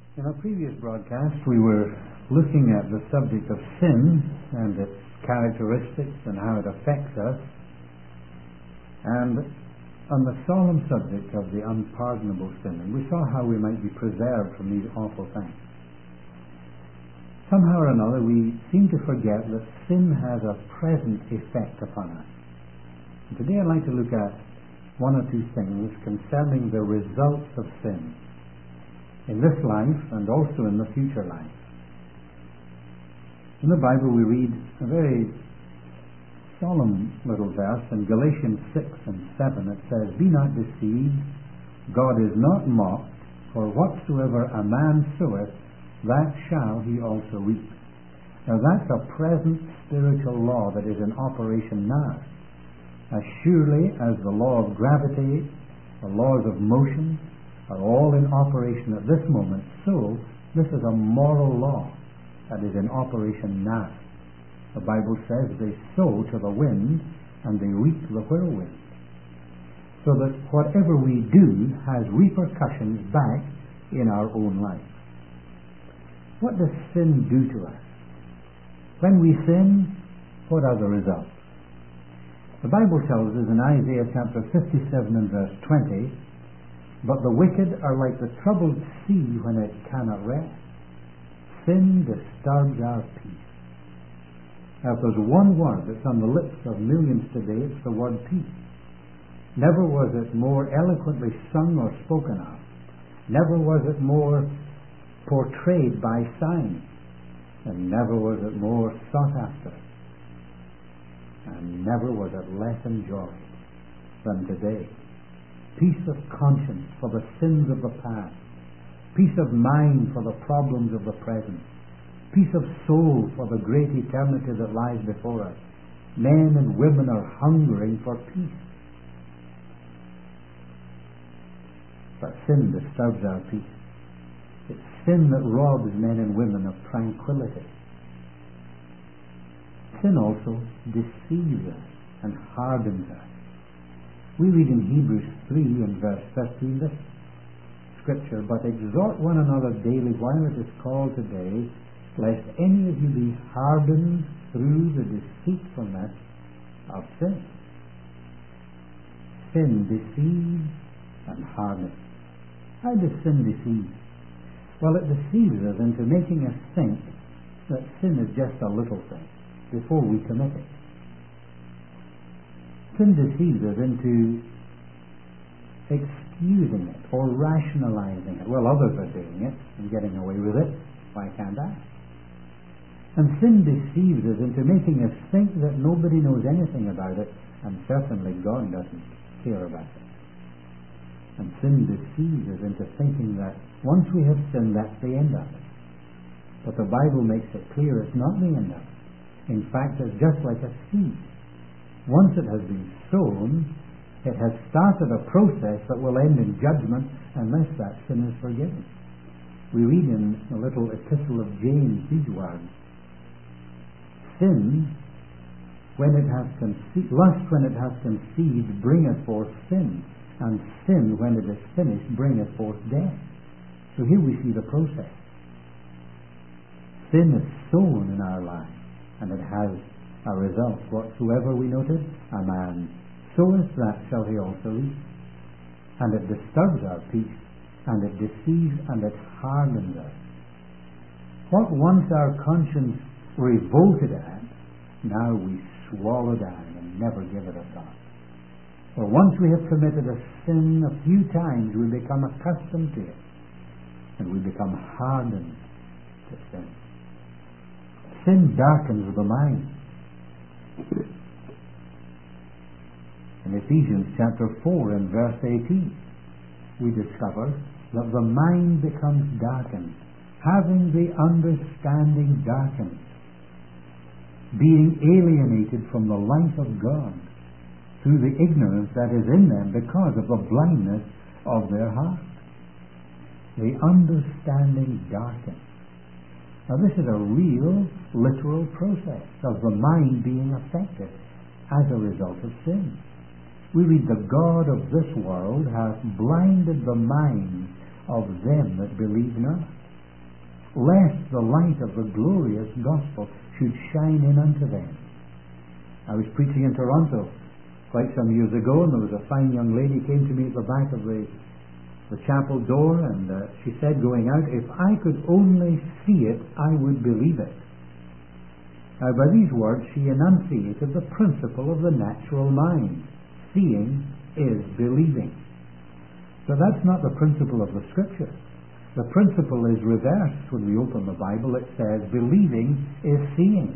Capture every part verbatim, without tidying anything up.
In our previous broadcast, we were looking at the subject of sin and its characteristics and how it affects us, and on the solemn subject of the unpardonable sin. And we saw how we might be preserved from these awful things. Somehow or another, we seem to forget that sin has a present effect upon us. And today I'd like to look at one or two things concerning the results of sin in this life and also in the future life. In the Bible we read a very solemn little verse in Galatians six and seven. It says, "Be not deceived, God is not mocked, for whatsoever a man soweth, that shall he also reap." Now that's a present spiritual law that is in operation now. As surely as the law of gravity, the laws of motion, are all in operation at this moment, so this is a moral law that is in operation now. The Bible says they sow to the wind and they reap the whirlwind. So that whatever we do has repercussions back in our own life. What does sin do to us? When we sin, what are the results? The Bible tells us in Isaiah chapter fifty-seven and verse twenty, "But the wicked are like the troubled sea when it cannot rest." Sin disturbs our peace. Now, if there's one word that's on the lips of millions today, it's the word peace. Never was it more eloquently sung or spoken of. Never was it more portrayed by signs. And never was it more sought after. And never was it less enjoyed than today. Peace of conscience for the sins of the past. Peace of mind for the problems of the present. Peace of soul for the great eternity that lies before us. Men and women are hungering for peace. But sin disturbs our peace. It's sin that robs men and women of tranquility. Sin also deceives us and hardens us. We read in Hebrews three and verse fifteen this scripture, "But exhort one another daily while it is called today, lest any of you be hardened through the deceitfulness of sin." Sin deceives and hardens. How does sin deceive? Well, it deceives us into making us think that sin is just a little thing before we commit it. Sin deceives us into excusing it or rationalizing it. Well, others are doing it and getting away with it. Why can't I? And sin deceives us into making us think that nobody knows anything about it, and certainly God doesn't care about it. And sin deceives us into thinking that once we have sinned, that's the end of it. But the Bible makes it clear it's not the end of it. In fact, it's just like a seed. Once it has been sown, it has started a process that will end in judgment unless that sin is forgiven. We read in the little epistle of James these words, "Sin, when it has conceived, lust when it has conceived, bringeth forth sin, and sin, when it is finished, bringeth forth death." So here we see the process. Sin is sown in our lives, and it has a result. Whatsoever, we noted, a man soweth, that shall he also reap. And it disturbs our peace, and it deceives, and it hardens us. What once our conscience revolted at, now we swallow down and never give it a thought. For once we have committed a sin a few times, we become accustomed to it, and we become hardened to sin. Sin darkens the mind. In Ephesians chapter four and verse eighteen, we discover that the mind becomes darkened, having the understanding darkened, being alienated from the life of God through the ignorance that is in them because of the blindness of their heart. The understanding darkened. Now this is a real, literal process of the mind being affected as a result of sin. We read, "The God of this world hath blinded the minds of them that believe not." lest the light of the glorious gospel should shine in unto them. I was preaching in Toronto quite some years ago, and there was a fine young lady came to me at the back of the, the chapel door, and uh, she said, going out, if I could only see it, I would believe it. Now, by these words, she enunciated the principle of the natural mind. Seeing is believing. So that's not the principle of the Scripture. The principle is reversed when we open the Bible. It says, believing is seeing.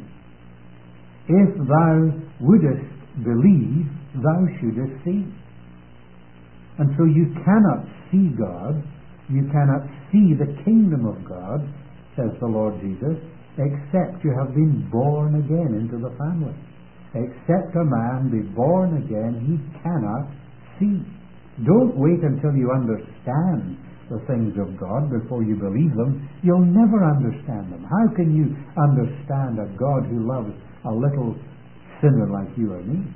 If thou wouldest believe, thou shouldest see. And so you cannot see God, you cannot see the kingdom of God, says the Lord Jesus, except you have been born again into the family. Except a man be born again, he cannot see. Don't wait until you understand the things of God before you believe them. You'll never understand them. How can you understand a God who loves a little sinner like you or me?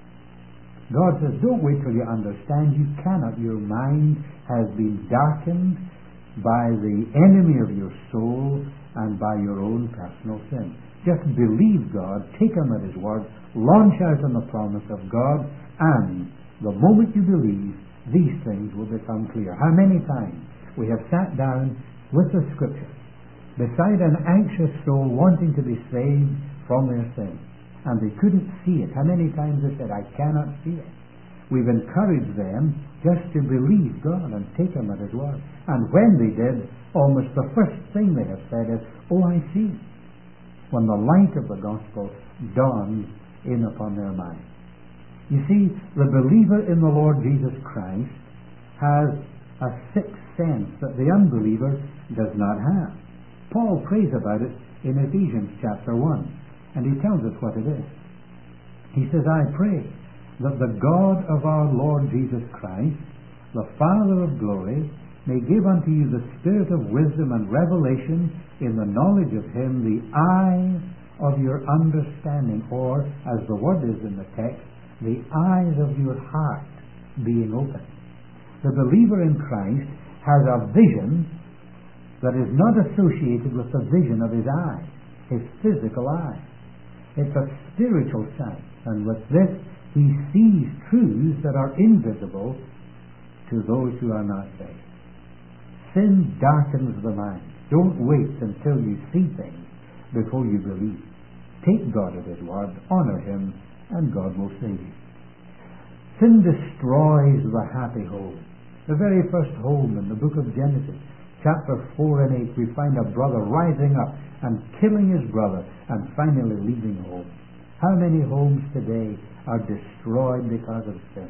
God says, don't wait till you understand. You cannot. Your mind has been darkened by the enemy of your soul and by your own personal sin. Just believe God, take Him at His word, launch out on the promise of God, and the moment you believe, these things will become clear. How many times we have sat down with the Scripture beside an anxious soul wanting to be saved from their sin, and they couldn't see it. How many times they said, I cannot see it. We've encouraged them just to believe God and take Him at His word. And when they did, almost the first thing they have said is, oh, I see. When the light of the gospel dawns in upon their mind. You see, the believer in the Lord Jesus Christ has a sixth sense that the unbeliever does not have. Paul prays about it in Ephesians chapter one, and he tells us what it is. He says, I pray that the God of our Lord Jesus Christ, the Father of glory, may give unto you the spirit of wisdom and revelation in the knowledge of Him, the eyes of your understanding, or, as the word is in the text, the eyes of your heart being open. The believer in Christ has a vision that is not associated with the vision of his eye, his physical eye. It's a spiritual sight, and with this he sees truths that are invisible to those who are not saved. Sin darkens the mind. Don't wait until you see things before you believe. Take God at His word, honor Him, and God will save you. Sin destroys the happy home. The very first home in the book of Genesis, chapter four and eight, we find a brother rising up and killing his brother and finally leaving home. How many homes today are destroyed because of sin?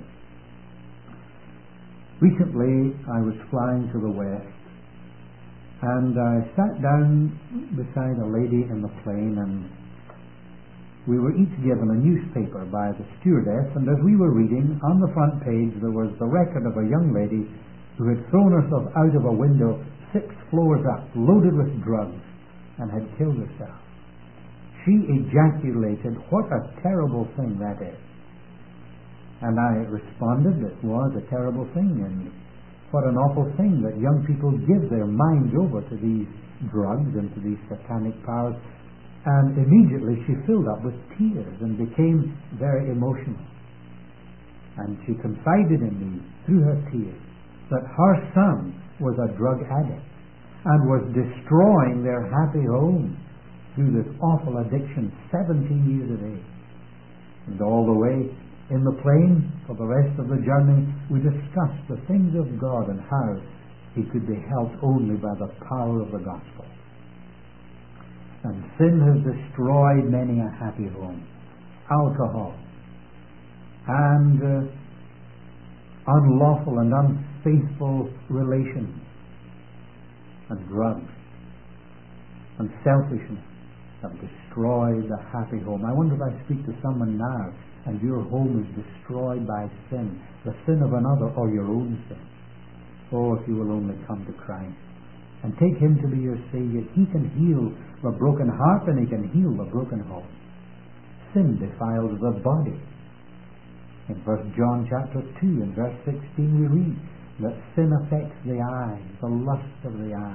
Recently, I was flying to the west, and I sat down beside a lady in the plane, and we were each given a newspaper by the stewardess, and as we were reading, on the front page there was the record of a young lady who had thrown herself out of a window six floors up, loaded with drugs, and had killed herself. She ejaculated, what a terrible thing that is. And I responded, it was a terrible thing, and what an awful thing that young people give their minds over to these drugs and to these satanic powers. And immediately she filled up with tears and became very emotional. And she confided in me, through her tears, that her son was a drug addict and was destroying their happy home through this awful addiction, seventeen years of age. And all the way in the plane, for the rest of the journey, we discussed the things of God and how he could be helped only by the power of the gospel. And sin has destroyed many a happy home. Alcohol and uh, unlawful and unfaithful relations and drugs and selfishness have destroyed the happy home. I wonder if I speak to someone now and your home is destroyed by sin, the sin of another or your own sin. Oh, if you will only come to Christ and take Him to be your Savior, He can heal the broken heart and He can heal the broken home. Sin defiles the body. In First John chapter two and verse sixteen we read that sin affects the eyes, the lust of the eyes,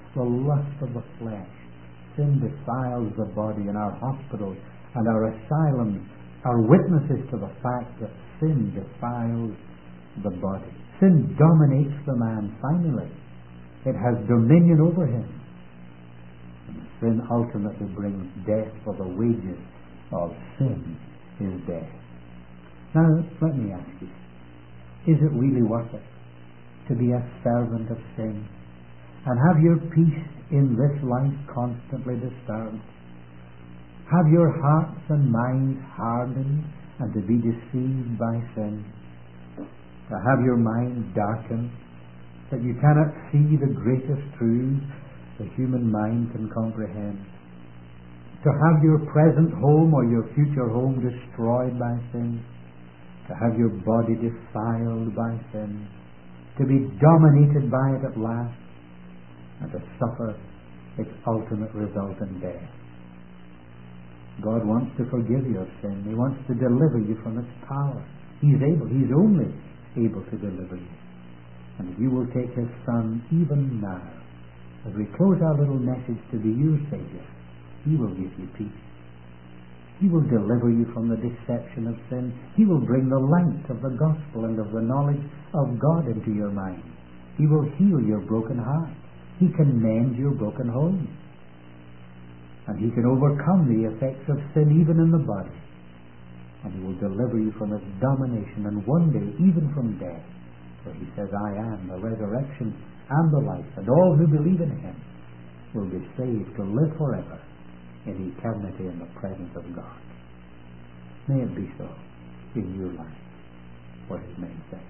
the lust of the flesh. Sin defiles the body, and our hospitals and our asylums are witnesses to the fact that sin defiles the body. Sin dominates the man finally. It has dominion over him. And sin ultimately brings death, for the wages of sin is death. Now, let me ask you, is it really worth it to be a servant of sin and have your peace in this life constantly disturbed? Have your hearts and minds hardened and to be deceived by sin? To have your mind darkened that you cannot see the greatest truths the human mind can comprehend? To have your present home or your future home destroyed by sin? To have your body defiled by sin? To be dominated by it at last? And to suffer its ultimate result in death? God wants to forgive your sin. He wants to deliver you from its power. He's able. He's only able to deliver you. And if you will take His Son even now, as we close our little message to be your Savior, He will give you peace. He will deliver you from the deception of sin. He will bring the light of the gospel and of the knowledge of God into your mind. He will heal your broken heart. He can mend your broken home. And He can overcome the effects of sin even in the body. And He will deliver you from its domination, and one day even from death. For He says, I am the resurrection and the life, and all who believe in Him will be saved to live forever in eternity in the presence of God. May it be so in your life for His name's sake.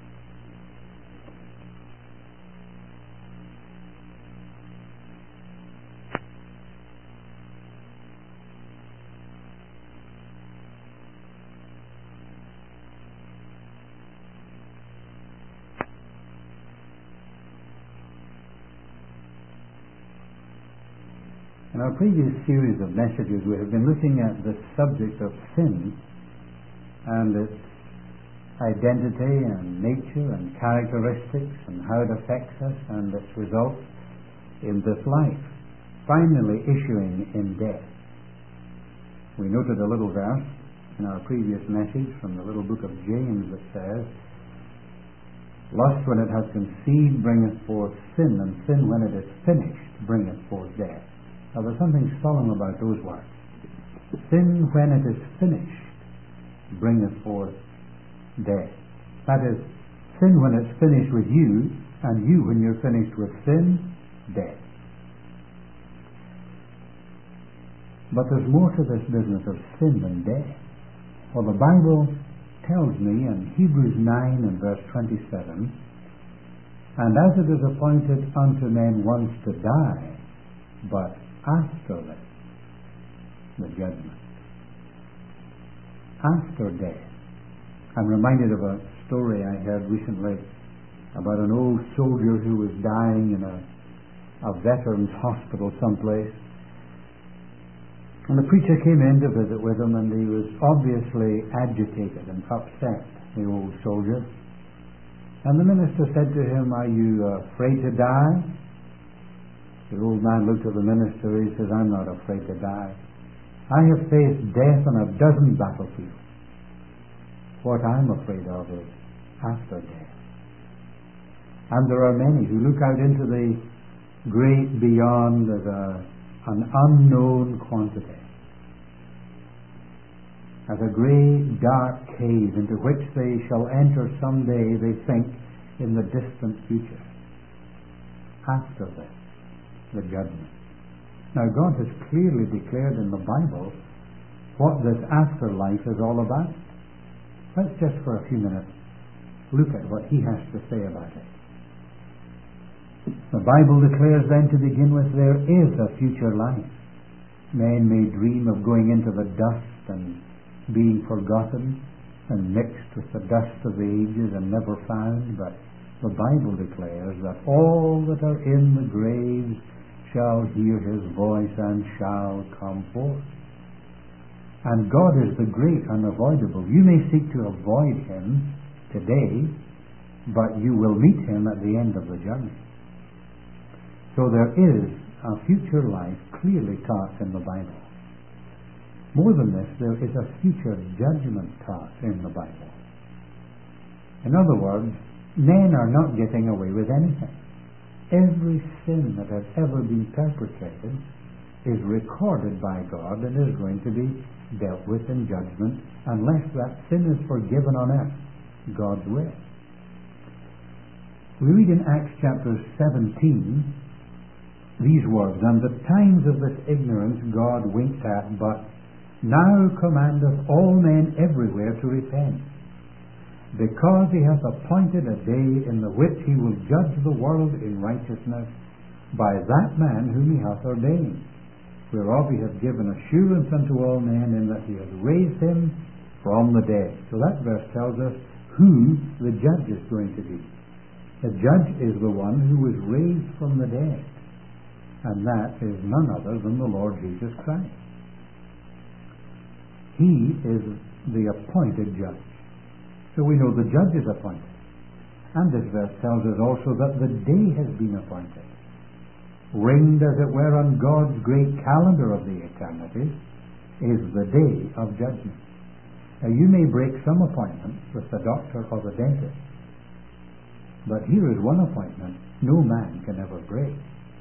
In our previous series of messages, we have been looking at the subject of sin and its identity and nature and characteristics and how it affects us and its results in this life, finally issuing in death. We noted a little verse in our previous message from the little book of James that says, lust when it has conceived bringeth forth sin, and sin when it is finished bringeth forth death. Now there's something solemn about those words. Sin, when it is finished, bringeth forth death. That is, sin when it's finished with you, and you when you're finished with sin, death. But there's more to this business of sin than death. For the Bible tells me in Hebrews nine and verse twenty-seven, and as it is appointed unto men once to die, but after this, the judgment. After death. I'm reminded of a story I heard recently about an old soldier who was dying in a, a veterans hospital someplace. And the preacher came in to visit with him, and he was obviously agitated and upset, the old soldier. And the minister said to him, are you afraid to die? The old man looked at the minister. He says, I'm not afraid to die. I have faced death on a dozen battlefields. What I'm afraid of is after death. And there are many who look out into the great beyond as a, an unknown quantity, as a great dark cave into which they shall enter someday, they think, in the distant future. After this, the judgment. Now God has clearly declared in the Bible what this afterlife is all about. Let's just for a few minutes look at what He has to say about it. The Bible declares then, to begin with, there is a future life. Men may dream of going into the dust and being forgotten and mixed with the dust of the ages and never found, but the Bible declares that all that are in the graves shall hear His voice and shall come forth. And God is the great unavoidable. You may seek to avoid Him today, but you will meet Him at the end of the journey. So there is a future life clearly taught in the Bible. More than this, there is a future judgment taught in the Bible. In other words, men are not getting away with anything. Every sin that has ever been perpetrated is recorded by God and is going to be dealt with in judgment unless that sin is forgiven on earth God's way. We read in Acts chapter seventeen these words, "And the times of this ignorance God winked at, but now commandeth all men everywhere to repent, because he hath appointed a day in the which he will judge the world in righteousness by that man whom he hath ordained, whereof he hath given assurance unto all men, in that he hath raised him from the dead." So that verse tells us who the judge is going to be. The judge is the one who was raised from the dead, and that is none other than the Lord Jesus Christ. He is the appointed judge. So we know the judge is appointed. And this verse tells us also that the day has been appointed. Ringed, as it were, on God's great calendar of the eternities is the day of judgment. Now, you may break some appointments with the doctor or the dentist, but here is one appointment no man can ever break.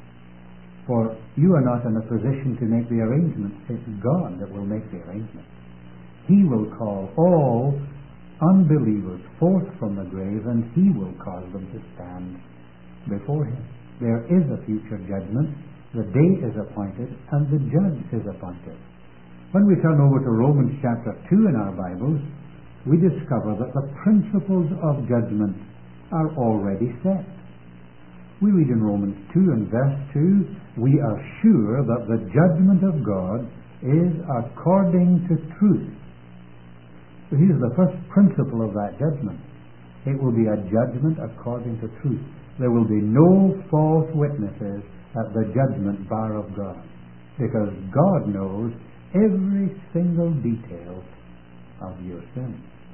For you are not in a position to make the arrangement. It's God that will make the arrangement. He will call all unbelievers forth from the grave, and He will cause them to stand before Him. There is a future judgment. The day is appointed, and the judge is appointed. When we turn over to Romans chapter two in our Bibles, we discover that the principles of judgment are already set. We read in Romans two and verse two, "We are sure that the judgment of God is according to truth." So here's the first principle of that judgment. It will be a judgment according to truth. There will be no false witnesses at the judgment bar of God, because God knows every single detail of your sin.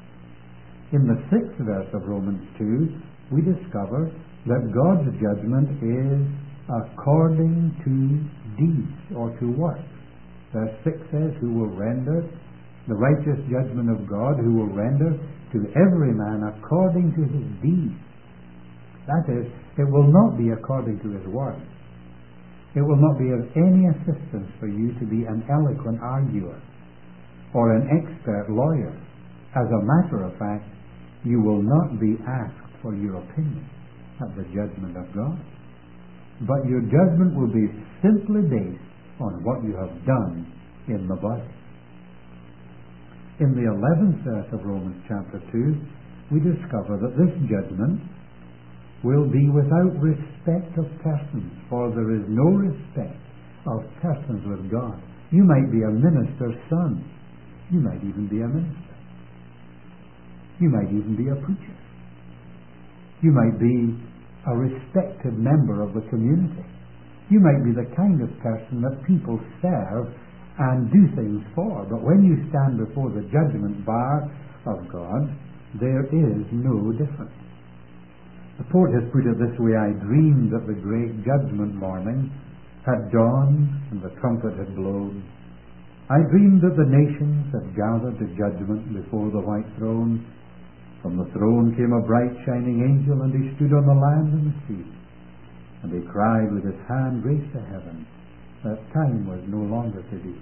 In the sixth verse of Romans two, we discover that God's judgment is according to deeds or to works. Verse six says, "Who will render the righteous judgment of God, who will render to every man according to his deeds." That is, it will not be according to his words. It will not be of any assistance for you to be an eloquent arguer or an expert lawyer. As a matter of fact, you will not be asked for your opinion at the judgment of God. But your judgment will be simply based on what you have done in the body. In the eleventh verse of Romans chapter two, we discover that this judgment will be without respect of persons, for there is no respect of persons with God. You might be a minister's son. You might even be a minister. You might even be a preacher. You might be a respected member of the community. You might be the kind of person that people serve and do things for. But when you stand before the judgment bar of God, there is no difference. The poet has put it this way: "I dreamed that the great judgment morning had dawned and the trumpet had blown. I dreamed that the nations had gathered to judgment before the white throne. From the throne came a bright shining angel, and he stood on the land and the sea. And he cried with his hand raised to heaven that time was no longer to be."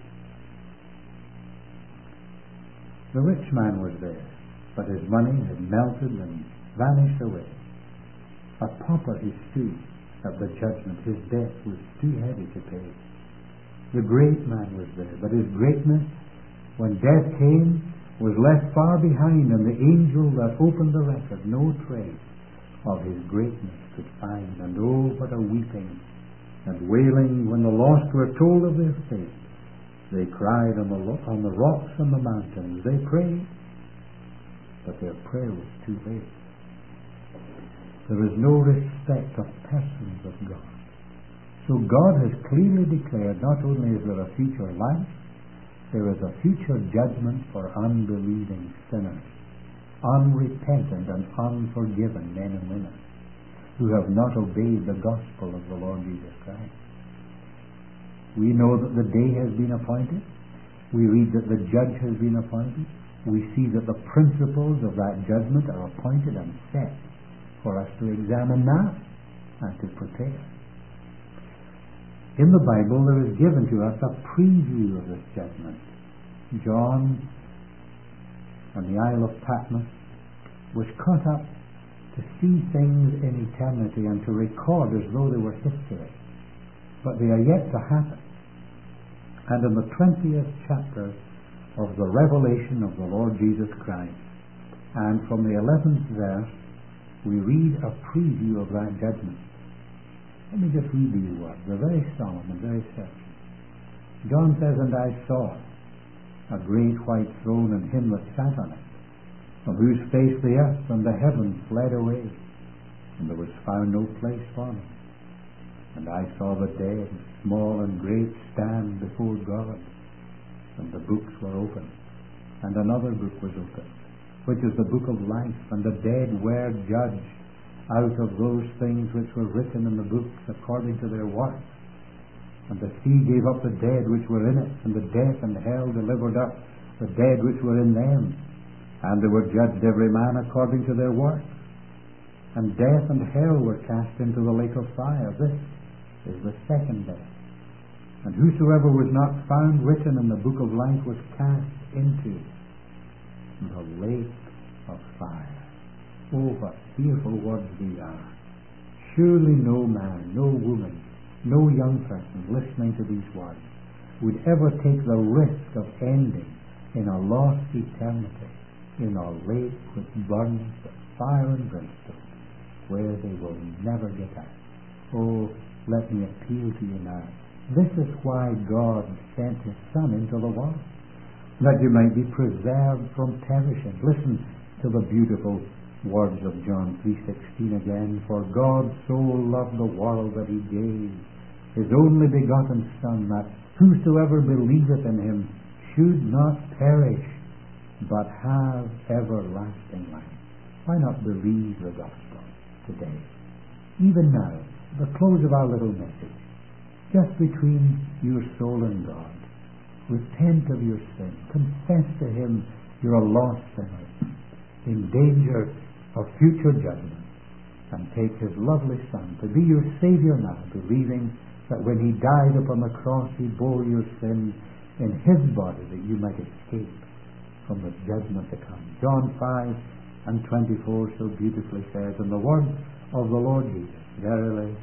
The rich man was there, but his money had melted and vanished away. A pauper he stood at the judgment. His debt was too heavy to pay. The great man was there, but his greatness, when death came, was left far behind, and the angel that opened the record no trace of his greatness could find. And oh, what a weeping and wailing when the lost were told of their fate. They cried on the, lo- on the rocks and the mountains. They prayed, but their prayer was too late. There is no respect of persons of God. So God has clearly declared not only is there a future life, there is a future judgment for unbelieving sinners, unrepentant and unforgiven men and women. who have not obeyed the gospel of the Lord Jesus Christ. We know that the day has been appointed. We read that the judge has been appointed. We see that the principles of that judgment are appointed and set for us to examine now and to prepare. In the Bible there is given to us a preview of this judgment. John on the Isle of Patmos was caught up to see things in eternity and to record as though they were history. But they are yet to happen. And in the twentieth chapter of the revelation of the Lord Jesus Christ, and from the eleventh verse, we read a preview of that judgment. Let me just read these words. They're very solemn and very certain. John says, "And I saw a great white throne and him that sat on it, from whose face the earth and the heavens fled away, and there was found no place for them. And I saw the dead, small and great, stand before God, and the books were opened. And another book was opened, which is the book of life, and the dead were judged out of those things which were written in the books according to their works. And the sea gave up the dead which were in it, and the death and hell delivered up the dead which were in them. And they were judged every man according to their works. And death and hell were cast into the lake of fire. This is the second death. And whosoever was not found written in the book of life was cast into the lake of fire." Oh, what fearful words these are. Surely no man, no woman, no young person listening to these words would ever take the risk of ending in a lost eternity in a lake which burns with fire and brimstone, where they will never get out. Oh, let me appeal to you now. This is why God sent His Son into the world, that you might be preserved from perishing. Listen to the beautiful words of John three sixteen again. "For God so loved the world that He gave His only begotten Son, that whosoever believeth in Him should not perish, but have everlasting life." Why not believe the gospel today? Even now, the close of our little message, just between your soul and God. Repent of your sin. Confess to Him you're a lost sinner, in danger of future judgment, and take His lovely Son to be your Savior now, believing that when He died upon the cross He bore your sin in His body, that you might escape from the judgment to come. John five and twenty-four so beautifully says, "And the word of the Lord Jesus, Verily,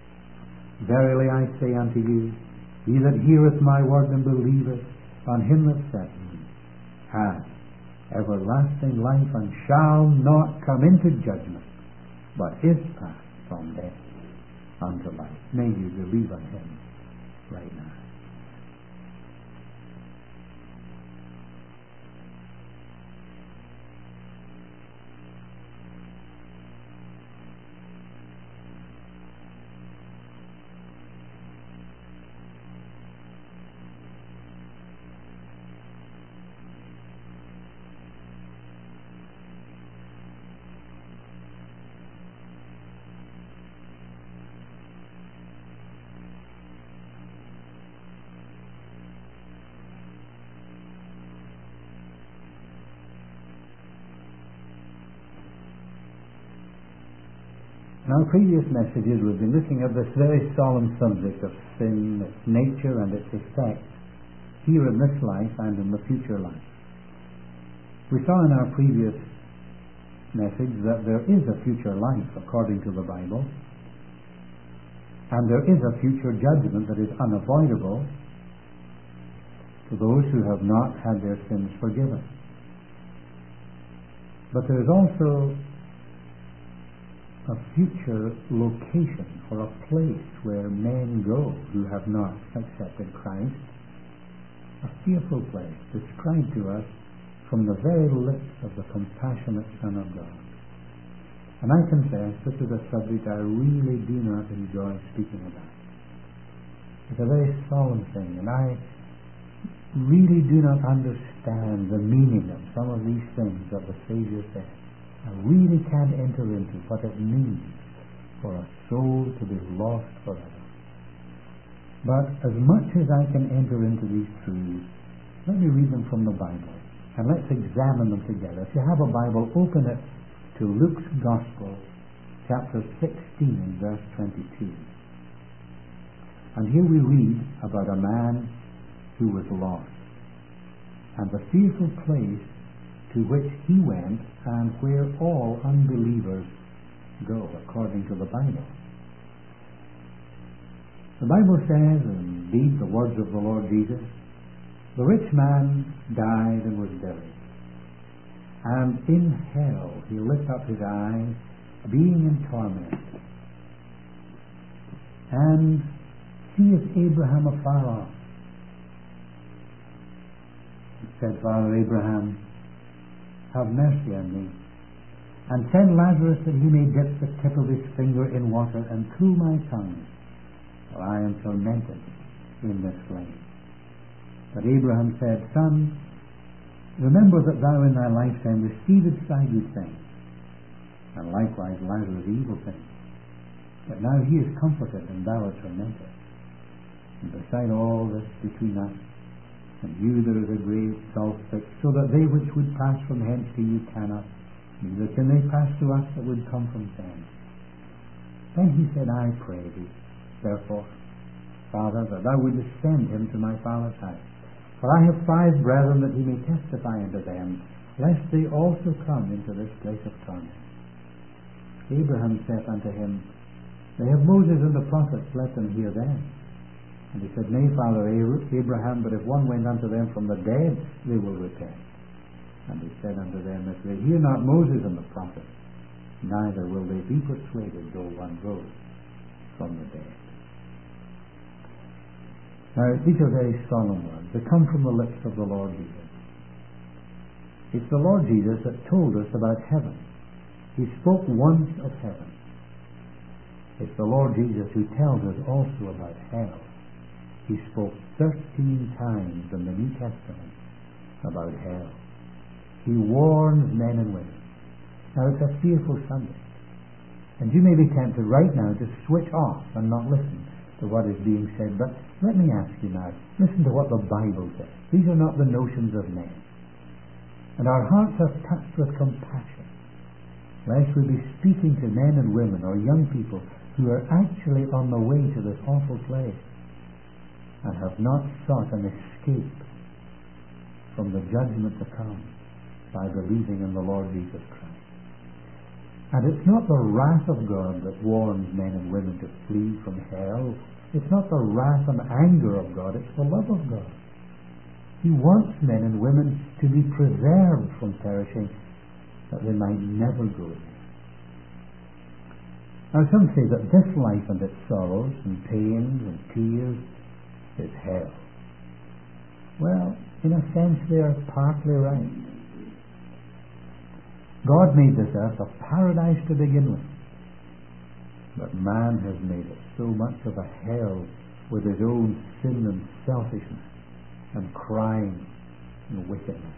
verily I say unto you, he that heareth my word and believeth on Him that sent me hath everlasting life, and shall not come into judgment, but is passed from death unto life." May you believe on Him right now. In our previous messages we've been looking at this very solemn subject of sin, its nature and its effects, here in this life and in the future life. We saw in our previous message that there is a future life according to the Bible, and there is a future judgment that is unavoidable to those who have not had their sins forgiven. But there is also a future location, or a place where men go who have not accepted Christ. A fearful place described to us from the very lips of the compassionate Son of God. And I confess this is a subject I really do not enjoy speaking about. It's a very solemn thing, and I really do not understand the meaning of some of these things that the Savior said. I really can't enter into what it means for a soul to be lost forever. But as much as I can enter into these truths, let me read them from the Bible, and let's examine them together. If you have a Bible, open it to Luke's Gospel, chapter sixteen, verse twenty-two. And here we read about a man who was lost, and the fearful place to which he went, and where all unbelievers go, according to the Bible. The Bible says, and indeed the words of the Lord Jesus, the rich man died and was buried, and in hell he lifted up his eyes, being in torment, and seeth Abraham afar off. He said, Father Abraham, have mercy on me, and send Lazarus that he may dip the tip of his finger in water and cool my tongue, for I am tormented in this flame. But Abraham said, Son, remember that thou in thy lifetime receivedst thy good things, and likewise Lazarus evil things. But now he is comforted, and thou art tormented. And beside all this between us and you there is a great gulf fixed, so that they which would pass from hence to you cannot, neither can they pass to us that would come from thence. Then he said, I pray thee, therefore, Father, that thou wouldest send him to my father's house. For I have five brethren, that he may testify unto them, lest they also come into this place of torment. Abraham saith unto him, They have Moses and the prophets, let them hear them. And he said, Nay, Father Abraham, but if one went unto them from the dead, they will repent. And he said unto them, If they hear not Moses and the prophets, neither will they be persuaded, though one goes from the dead. Now, these are very solemn words. They come from the lips of the Lord Jesus. It's the Lord Jesus that told us about heaven. He spoke once of heaven. It's the Lord Jesus who tells us also about hell. He spoke thirteen times in the New Testament about hell. He warns men and women. Now, it's a fearful subject. And you may be tempted right now to switch off and not listen to what is being said. But let me ask you now, listen to what the Bible says. These are not the notions of men. And our hearts are touched with compassion, lest we be speaking to men and women or young people who are actually on the way to this awful place and have not sought an escape from the judgment to come by believing in the Lord Jesus Christ. And it's not the wrath of God that warns men and women to flee from hell. It's not the wrath and anger of God, it's the love of God. He wants men and women to be preserved from perishing, that they might never go there. Now, some say that this life and its sorrows and pains and tears is hell. Well, in a sense, they are partly right. God made this earth a paradise to begin with, but man has made it so much of a hell with his own sin and selfishness and crime and wickedness.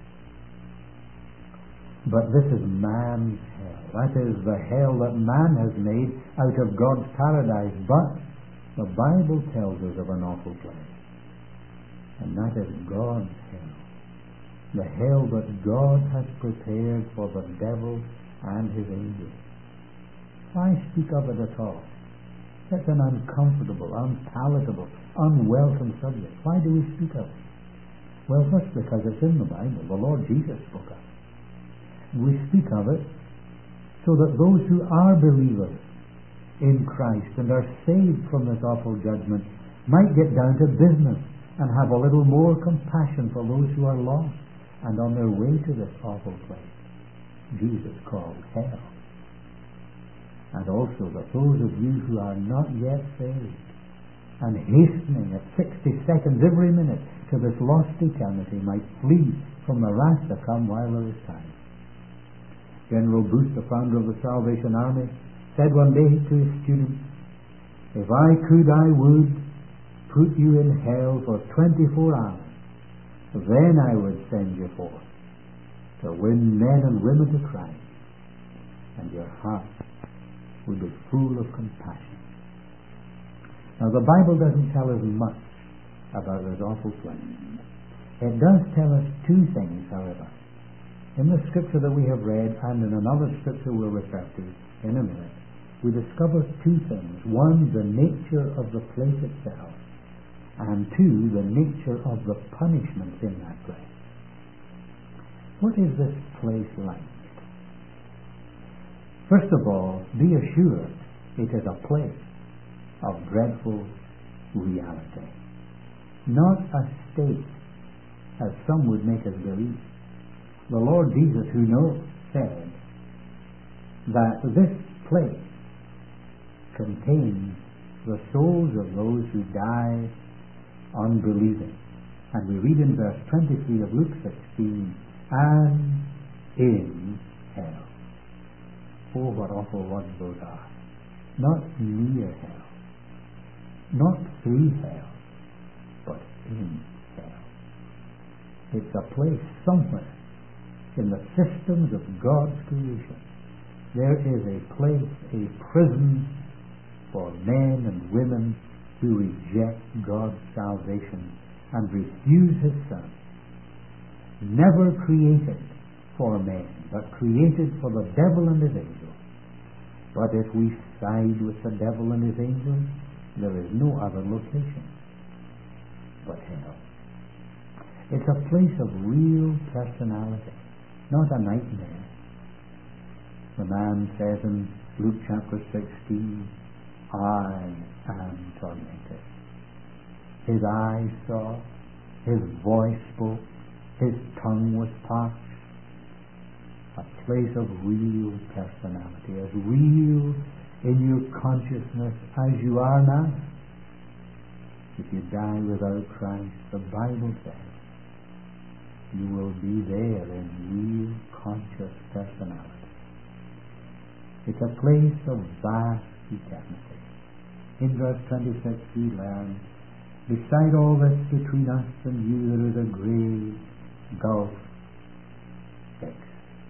But this is man's hell. That is the hell that man has made out of God's paradise. But the Bible tells us of an awful place, and that is God's hell. The hell that God has prepared for the devil and his angels. Why speak of it at all? That's an uncomfortable, unpalatable, unwelcome subject. Why do we speak of it? Well, first, because it's in the Bible. The Lord Jesus spoke of it. We speak of it so that those who are believers in Christ and are saved from this awful judgment might get down to business and have a little more compassion for those who are lost and on their way to this awful place Jesus called hell. And also that those of you who are not yet saved and hastening at sixty seconds every minute to this lost eternity might flee from the wrath to come while there is time. General Booth, the founder of the Salvation Army, said one day to his students, If I could, I would put you in hell for twenty-four hours. Then I would send you forth to win men and women to Christ, and your heart will be full of compassion. Now the Bible doesn't tell us much about this awful place. It does tell us two things, however. In the scripture that we have read, and in another scripture we'll refer to in a minute, we discover two things. One, the nature of the place itself, and two, the nature of the punishments in that place. What is this place like? First of all, be assured it is a place of dreadful reality. Not a state, as some would make us believe. The Lord Jesus, who knows, said that this place contains the souls of those who die unbelieving. And we read in verse twenty-three of Luke sixteen, and in hell. Oh, what awful words those are. Not near hell, not through hell, but in hell. It's a place somewhere in the systems of God's creation. There is a place, a prison for men and women who reject God's salvation and refuse His Son. Never created for men, but created for the devil and his angels. But if we side with the devil and his angels, there is no other location but hell. It's a place of real personality, not a nightmare. The man says in Luke chapter sixteen, I am tormented. His eyes saw, his voice spoke, his tongue was parched. A place of real personality, as real in your consciousness as you are now. If you die without Christ, the Bible says, you will be there in real conscious personality. It's a place of vast eternity. In verse twenty-six we learn, beside all this between us and you there is a great gulf fixed.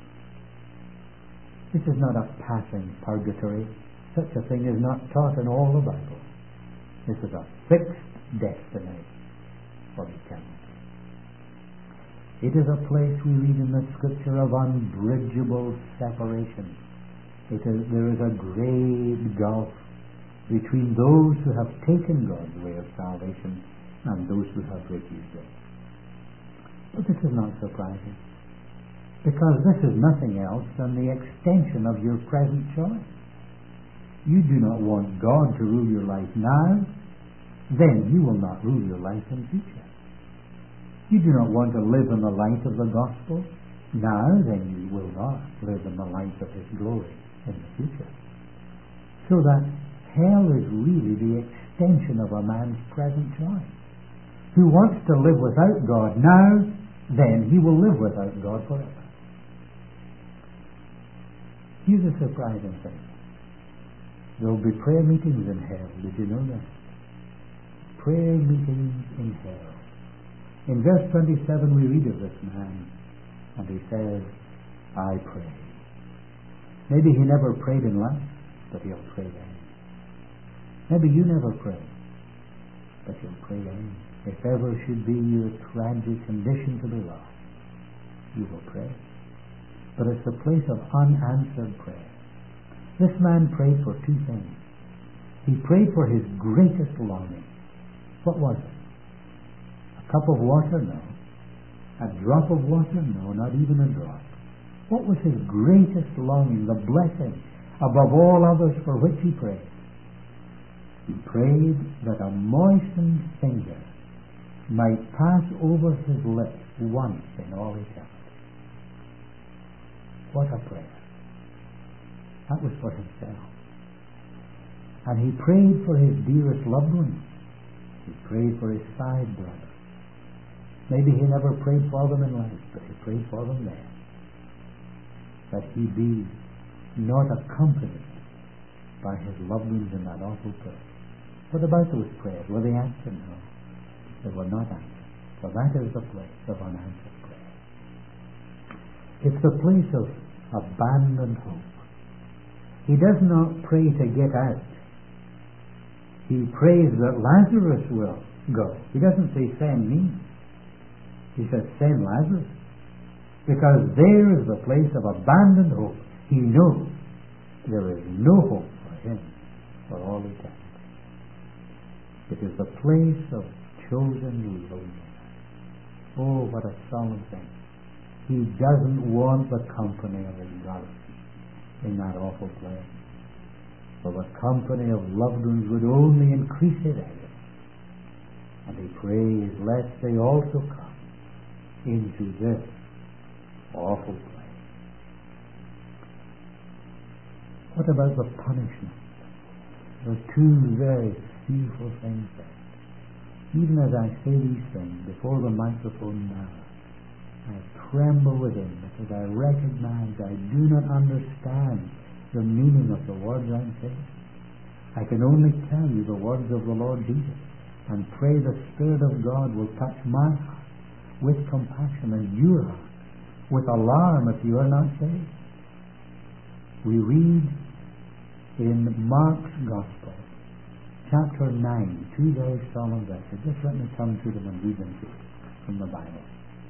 This is not a passing purgatory. Such a thing is not taught in all the Bible. This is a fixed destiny for eternity. It is a place, we read in the scripture, of unbridgeable separation. It is, there is a great gulf between those who have taken God's way of salvation and those who have refused it. But this is not surprising, because this is nothing else than the extension of your present choice. You do not want God to rule your life now, then He will not rule your life in future. You do not want to live in the light of the gospel now, then you will not live in the light of His glory in the future. So that hell is really the extension of a man's present choice. Who wants to live without God now, then he will live without God forever. Here's a surprising thing. There will be prayer meetings in hell. Did you know that? Prayer meetings in hell. In verse twenty-seven we read of this man, and he says, I pray. Maybe he never prayed in life, but he'll pray then. Maybe you never pray, but you'll pray then. If ever should be your tragic condition to be lost, you will pray. But it's a place of unanswered prayer. This man prayed for two things. He prayed for his greatest longing. What was it? A cup of water? No. A drop of water? No, not even a drop. What was his greatest longing, the blessing above all others for which he prayed? He prayed that a moistened finger might pass over his lips once in all eternity. What a prayer. That was for himself. And he prayed for his dearest loved ones. He prayed for his side brothers. Maybe he never prayed for them in life, but he prayed for them there. That he be not accompanied by his loved ones in that awful place. What about those prayers? Were they answered? No. They were not answered. For that is the place of unanswered prayer. It's the place of abandoned hope. He does not pray to get out. He prays that Lazarus will go. He doesn't say, send me. He says, send Lazarus. Because there is the place of abandoned hope. He knows there is no hope for him for all eternity. It is the place of chosen loneliness. Oh, what a solemn thing. He doesn't want the company of his brothers in that awful place. For the company of loved ones would only increase his agony. And he prays, lest they also come into this awful place. What about the punishment? There are two very fearful things there. Even as I say these things before the microphone now, I tremble within because I recognize I do not understand the meaning of the words I'm saying. I can only tell you the words of the Lord Jesus and pray the Spirit of God will touch my heart with compassion and your heart with alarm if you are not saved. We read in Mark's Gospel, chapter nine, two very solemn verses. Just let me come to them and read them to you from the Bible.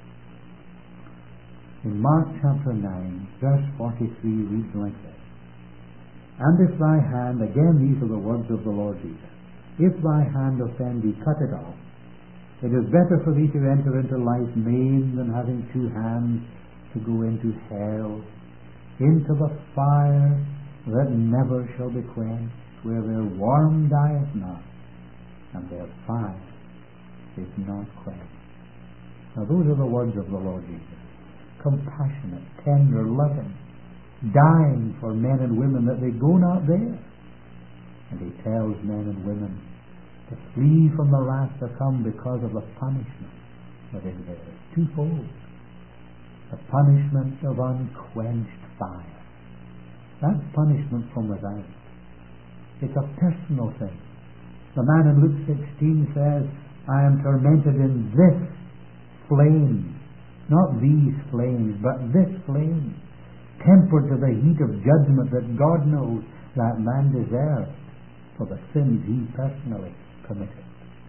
In Mark chapter nine, verse forty-three reads like this. And if thy hand, again these are the words of the Lord Jesus, if thy hand offend thee, cut it off. It is better for thee to enter into life maimed than having two hands to go into hell, into the fire that never shall be quenched, where their worm dieth not, and their fire is not quenched. Now those are the words of the Lord Jesus. Compassionate, tender, loving, dying for men and women that they go not there. And he tells men and women to flee from the wrath to come because of the punishment that is there. It's twofold. The punishment of unquenched fire. That's punishment from without. It's a personal thing. The man in Luke sixteen says, I am tormented in this flame. Not these flames, but this flame, tempered to the heat of judgment that God knows that man deserved for the sins he personally committed.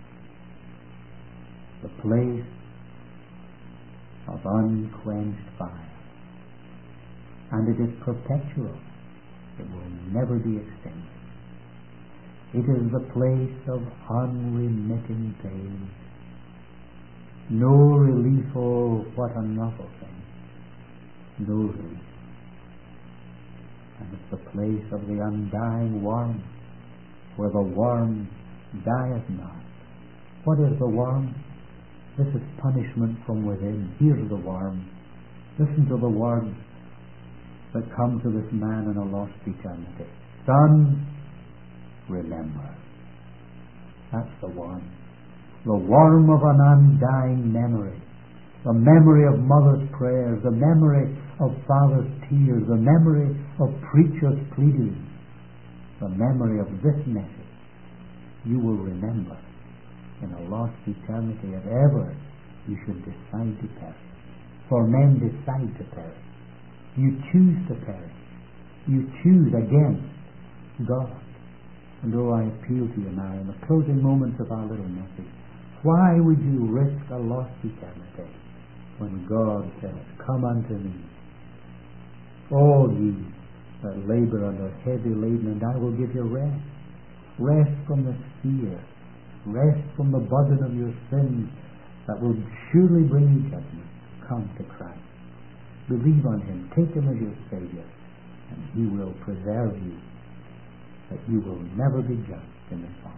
The place of unquenched fire. And it is perpetual. It will never be extinguished. It is the place of unremitting pain. No relief, oh, what a novel thing. No relief. And it's the place of the undying worm, where the worm dieth not. What is the worm? This is punishment from within. Here's the worm. Listen to the words that come to this man in a lost eternity. Son, remember. That's the worm. The worm of an undying memory. The memory of mother's prayers. The memory of father's tears. The memory of preacher's pleadings. The memory of this message. You will remember in a lost eternity if ever you should decide to perish. For men decide to perish. You choose to perish. You choose against God. And oh, I appeal to you now in the closing moments of our little message. Why would you risk a lost eternity when God says, come unto me, all ye that labor and are heavy laden, and I will give you rest. Rest from the fear. Rest from the burden of your sins that will surely bring you judgment. Come to Christ. Believe on Him. Take Him as your Savior, and He will preserve you, that you will never be judged in this life.